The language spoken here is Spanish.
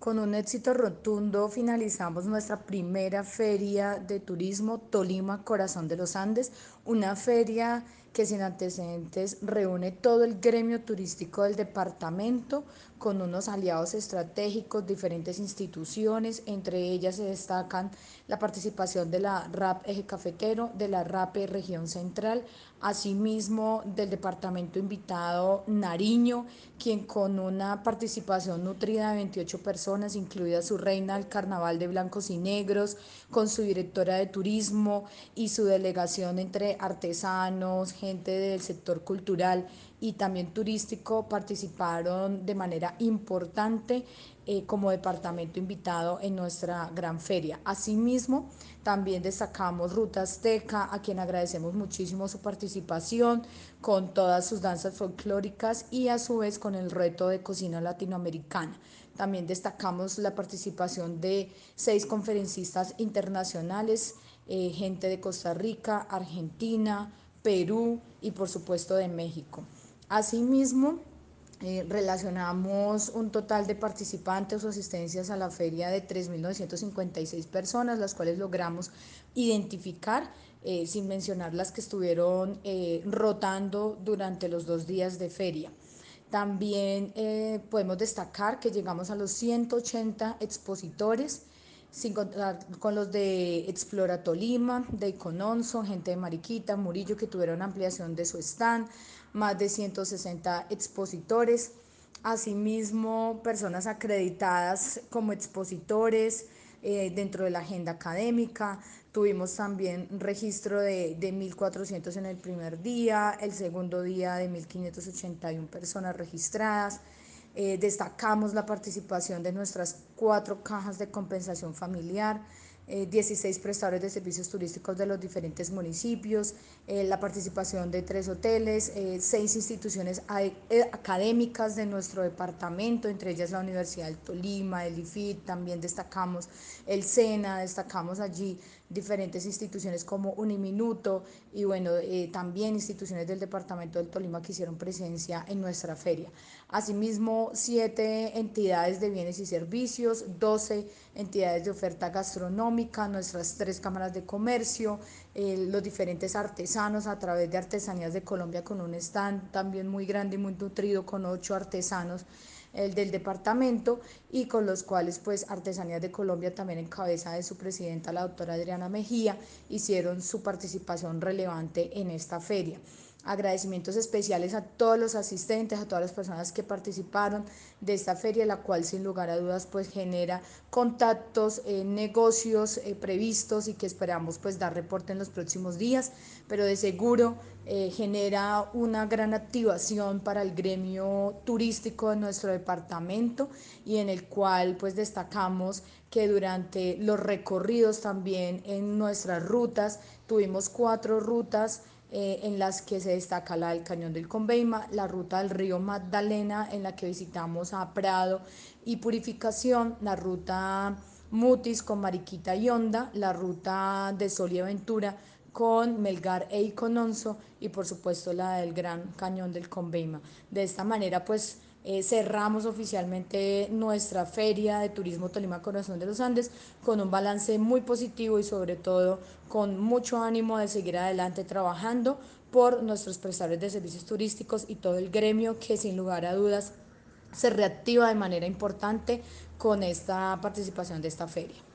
Con un éxito rotundo finalizamos nuestra primera feria de turismo Tolima Corazón de los Andes, una feria que sin antecedentes reúne todo el gremio turístico del departamento con unos aliados estratégicos, diferentes instituciones, entre ellas se destacan la participación de la RAP Eje Cafetero, de la RAPE Región Central, asimismo del departamento invitado Nariño, quien con una participación nutrida de 28 personas, incluida su reina del Carnaval de Blancos y Negros, con su directora de turismo y su delegación entre artesanos, gente del sector cultural y también turístico, participaron de manera importante como departamento invitado en nuestra gran feria. Asimismo, también destacamos Ruta Azteca, a quien agradecemos muchísimo su participación con todas sus danzas folclóricas y a su vez con el reto de cocina latinoamericana. También destacamos la participación de 6 conferencistas internacionales, gente de Costa Rica, Argentina, Perú y por supuesto de México. Asimismo, relacionamos un total de participantes o asistencias a la feria de 3.956 personas, las cuales logramos identificar, sin mencionar las que estuvieron rotando durante los 2 días de feria. También podemos destacar que llegamos a los 180 expositores, sin contar con los de Explora Tolima, de Icononso, gente de Mariquita, Murillo, que tuvieron ampliación de su stand, más de 160 expositores, asimismo personas acreditadas como expositores dentro de la agenda académica. Tuvimos también registro de 1.400 en el primer día, el segundo día de 1.581 personas registradas. Destacamos la participación de nuestras 4 cajas de compensación familiar, 16 prestadores de servicios turísticos de los diferentes municipios, la participación de 3 hoteles, 6 instituciones académicas de nuestro departamento, entre ellas la Universidad del Tolima, el IFIT, también destacamos el SENA, destacamos allí diferentes instituciones como Uniminuto y bueno, también instituciones del departamento del Tolima que hicieron presencia en nuestra feria. Asimismo, 7 entidades de bienes y servicios, 12 entidades de oferta gastronómica, nuestras 3 cámaras de comercio, los diferentes artesanos a través de Artesanías de Colombia con un stand también muy grande y muy nutrido con 8 artesanos del departamento y con los cuales pues Artesanías de Colombia también en cabeza de su presidenta la doctora Adriana Mejía hicieron su participación relevante en esta feria. Agradecimientos especiales a todos los asistentes, a todas las personas que participaron de esta feria, la cual sin lugar a dudas pues genera contactos, negocios previstos y que esperamos pues dar reporte en los próximos días, pero de seguro genera una gran activación para el gremio turístico de nuestro departamento y en el cual pues destacamos que durante los recorridos también en nuestras rutas tuvimos 4 rutas en las que se destaca la del Cañón del Conveima, la ruta del río Magdalena en la que visitamos a Prado y Purificación, la ruta Mutis con Mariquita y Honda, la ruta de Sol y Aventura con Melgar e Icononso y por supuesto la del Gran Cañón del Conveima. De esta manera pues cerramos oficialmente nuestra feria de turismo Tolima Corazón de los Andes con un balance muy positivo y sobre todo con mucho ánimo de seguir adelante trabajando por nuestros prestadores de servicios turísticos y todo el gremio que sin lugar a dudas se reactiva de manera importante con esta participación de esta feria.